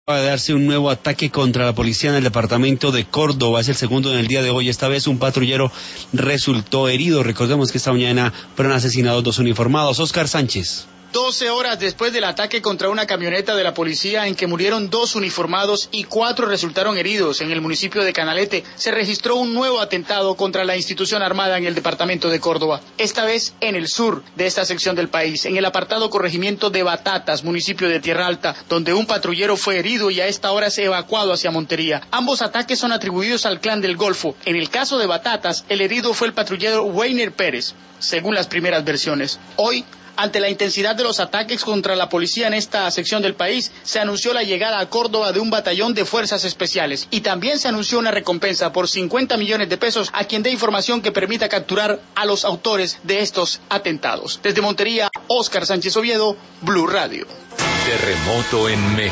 De darse un nuevo ataque contra la policía en el departamento de Córdoba. Es el segundo en el día de hoy. Esta vez un patrullero resultó herido. Recordemos que esta mañana fueron asesinados 2 uniformados. Oscar Sánchez. 12 horas después del ataque contra una camioneta de la policía en que murieron 2 uniformados y 4 resultaron heridos en el municipio de Canalete, se registró un nuevo atentado contra la institución armada en el departamento de Córdoba. Esta vez en el sur de esta sección del país, en el apartado corregimiento de Batatas, municipio de Tierra Alta, donde un patrullero fue herido y a esta hora se ha evacuado hacia Montería. Ambos ataques son atribuidos al Clan del Golfo. En el caso de Batatas, el herido fue el patrullero Weiner Pérez, según las primeras versiones. Hoy, ante la intensidad de los ataques contra la policía en esta sección del país, se anunció la llegada a Córdoba de un batallón de fuerzas especiales y también se anunció una recompensa por 50 millones de pesos a quien dé información que permita capturar a los autores de estos atentados. Desde Montería, Oscar Sánchez Oviedo, Blue Radio. Terremoto en México.